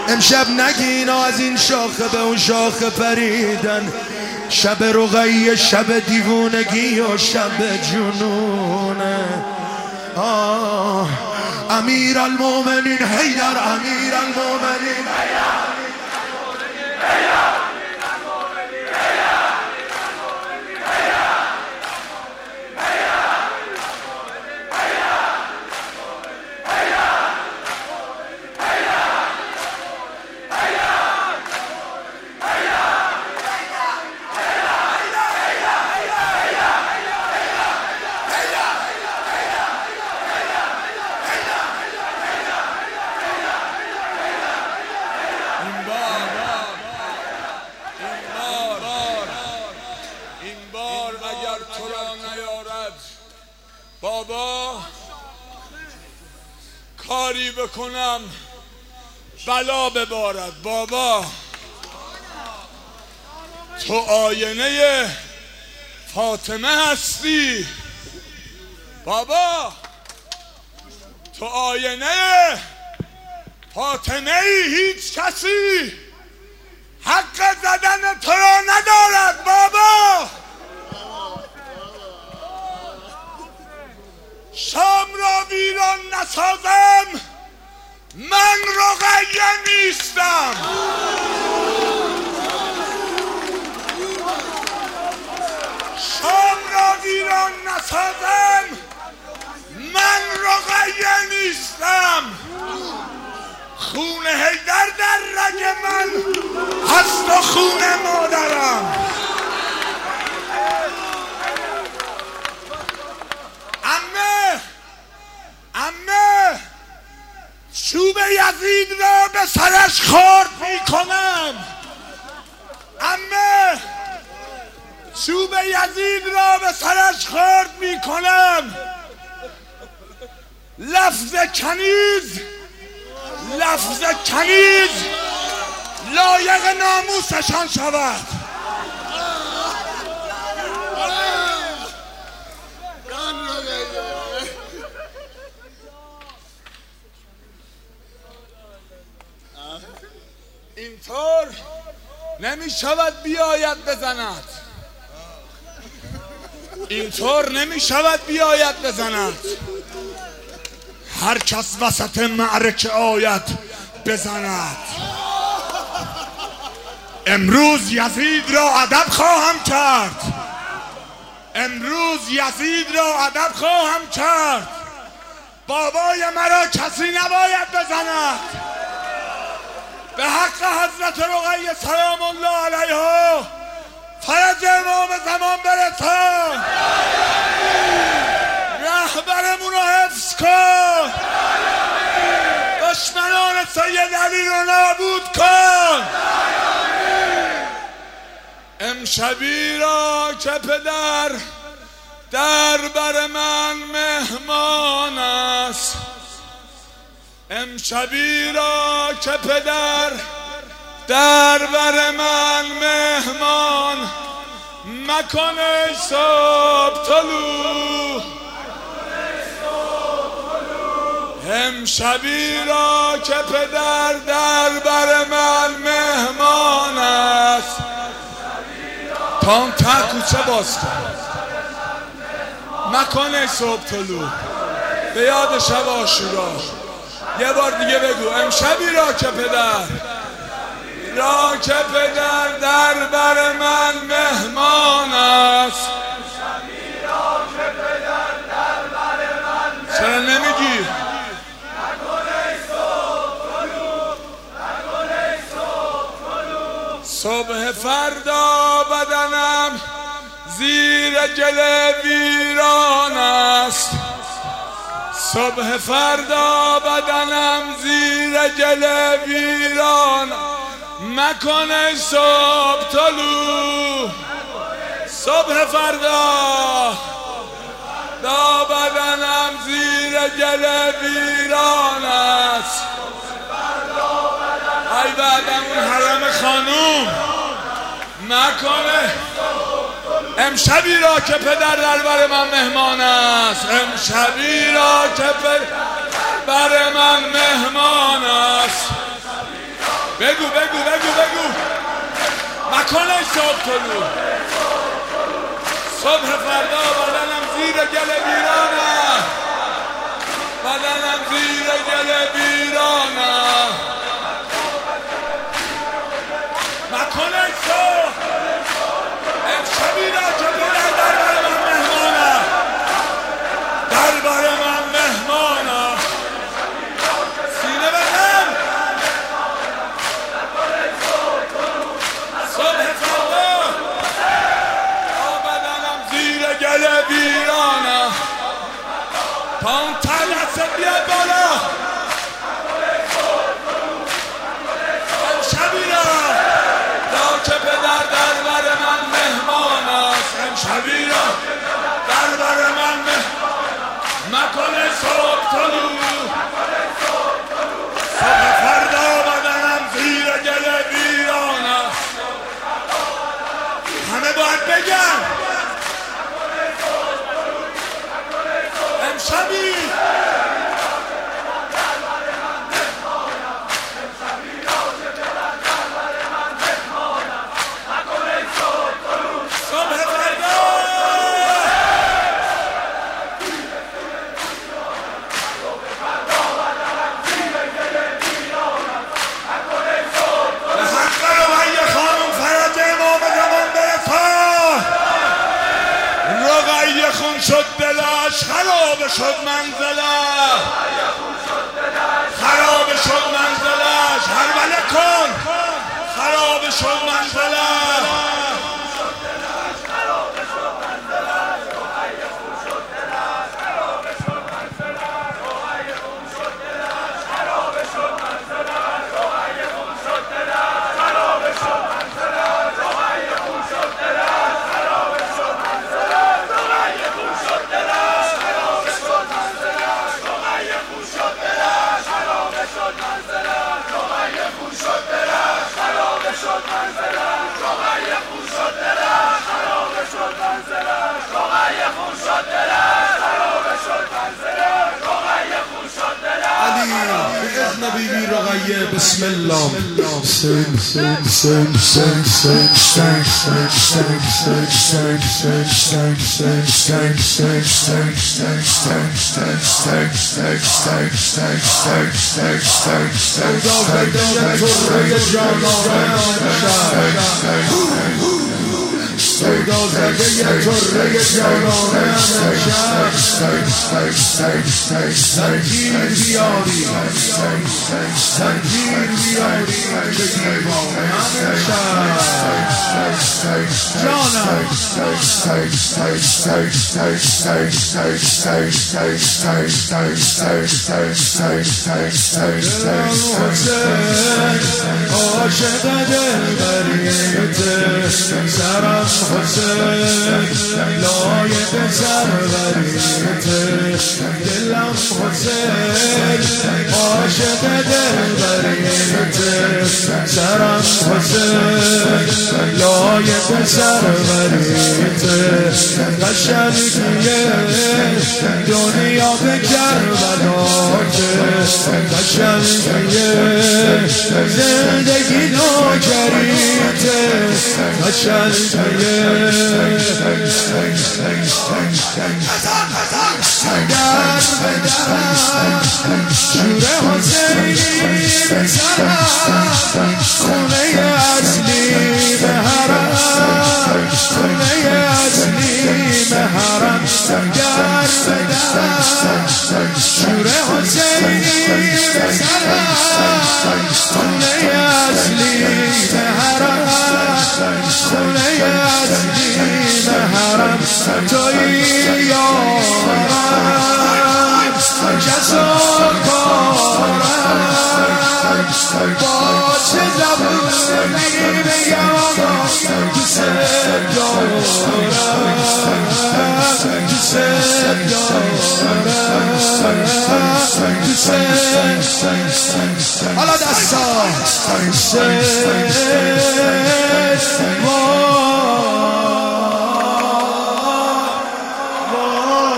امشب نگینا از این شاخه به اون شاخه پریدن، شب رقیه شب دیوونگی و شب جنونه. امیر المومنین حیدر، امیر المومنین بابا کاری بکنم بلا ببارد. بابا تو آینه فاطمه هستی. بابا تو آینه فاطمه ای، هیچ کسی حق زدن تو را ندارد. بابا شام را ویران نسازم، من رقیه نیستم. شام را ویران نسازم، من رقیه نیستم. خون حیدر در رگ من هست و خون مادرم. عمه چوب یزید را به سرش خورد میکنم. عمه چوب یزید را به سرش خورد میکنم. لفظ کنیز لایق ناموسشان شود. اینطور نمی شود بیاید بزند. اینطور نمی شود بیاید بزند. هر کس وسط معرکه آید بزند. امروز یزید را ادب خواهم کرد. امروز یزید را ادب خواهم کرد. بابای مرا کسی نباید بزند. به حق حضرت رقیه سلام الله علیها فرج امام زمان برسان. رهبرمون رو حفظ کن. دشمنان سید علی رو نابود کن. امشبی را که پدر در بر من مهمان است. امشبی را که پدر در بر من مهمان مکن ای صبح طلوع. امشبی را که پدر در بر من مهمان است. تا اون ته کوچه باز کن. مکن ای صبح طلوع به یاد شب عاشورا. یه بار دیگه بگو. امشبی را که پدر در بر من مهمان است. چرا نمیگی؟ صبح فردا بدنم زیر گل ویران است. صبح فردا بدنم زیر گل ویران مکن ای صبح طلوع. صبح فردا بدنم زیر گل ویران است. ای بعدم اون حرم خانوم مکنه. امشبی را که پدر در بر من مهمان است. امشبی را که پدر بر من مهمان است. بگو بگو بگو بگو مکان صبح طلوع صبح فردا بدنم زیر گل ویرانه بدنم زیر گل ویرانه مکان صبح امشبی را که بلند دربار من مهمانه دربار من مهمانه سینه بدن صبح فردا بدنم زیر گل ویرانه تا اون تن دست بیاد بالا امشبی را که پدر دربار من مهمان است امشبی را دربار من مکان صبح طلوع صبح فردا بدنم زیر گل ویران است همه باید بگن امشبی خون شد دلش خراب شد منزله خراب شد منزلش هر وله کن خراب شد منزله نبی رقیه بسم الله سودا زده یه طره جانانه زنجیر بیاری زنجیر بیاری که دیوانه عاشق دلبریته سرم حسین لایق سروریته دلم حسین عاشق دلبریته سرم حسین لایق سروریته قشنگیه دنیا به کربلاته قشنگیه زندگی نوکریته قشنگیه در بدن شور حسینی به سرم خونه اصلی به حرم خونه اصلی به حرم در بدن شور حسینی به سرم خونه اصلی به حرم خونه اصلی به حرم توی یارم جزا کارم با چه زبونی بگم دوست دارم دوست دارم حالا دستا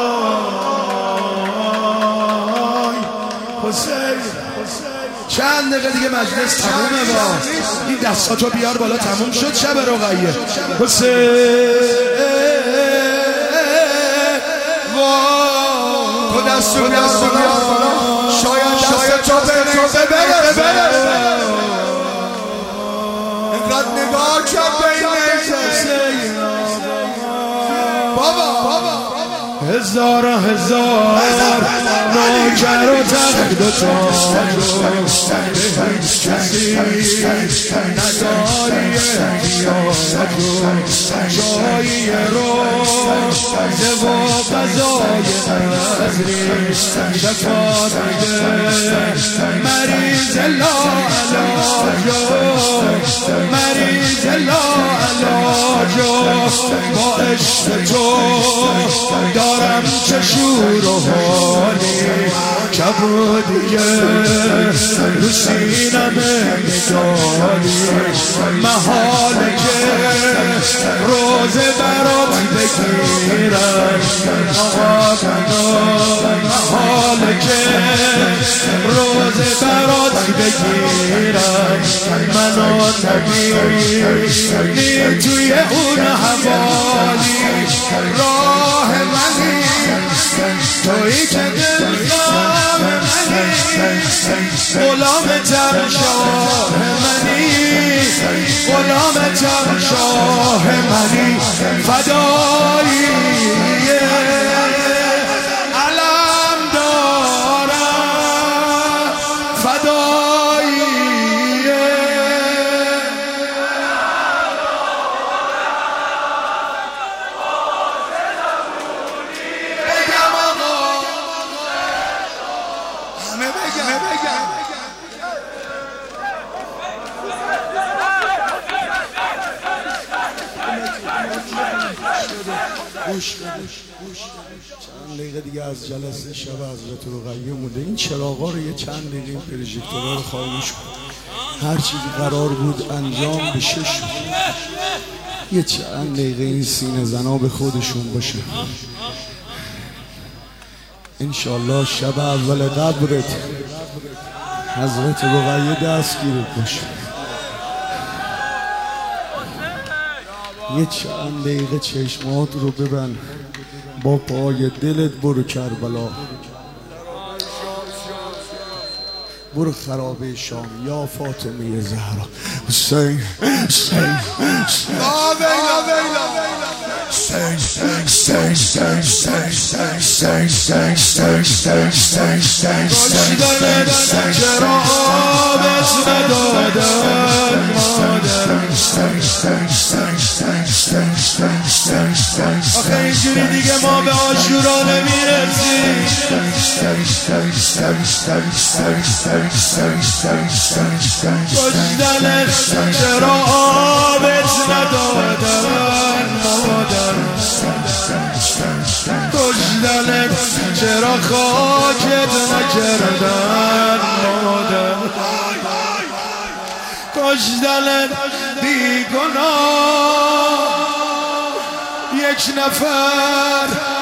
چند دقیقه دیگه مجلس تمومه. با این دستاتو بیار بالا، تموم شد شب رقیه. تو دستو بیار بالا، شاید تو بره اینقدر نگاه کرد به این بابا هزار نوکر و تخت و کسی نداری جایی روزه و قضای نظری شفا دیده مریض مریض لاعلاجو با عشق تو دارم چه شور و حالی کبودیه رو سینمه میداری محاله که روزه برات بگیرم محاله که روزه برات بگیرم منو نبینی توی اون حوالی راه منی تویی که دلخواه منی غلامتم شاه منی غلامتم شاه منی فدایی علم دارم فدایی بگم آقا همه بگم گوش چند دقیقه دیگه از جلسه شب حضرت رقیه مونده. این چراغا رو یه چند دقیقه این پروژکتورها رو خاموش کن. هر چیزی قرار بود انجام بشه یه چند دقیقه این سینه زنا به خودشون باشه. انشالله شب اول قبرت حضرت رقیه دستگیرت باشه. یه چند دقیقه چشمات رو ببند، با پای دلت برو کربلا، برو خرابه شام یا فاطمه زهرا. حسین آخه اینجوری دیگه ما به عاشورا نمیرسیم. کشتنت چرا آبت ندادن مادر، کشتنت چرا خاکت نکردن مادر، کشتنت بیگناه یک نفر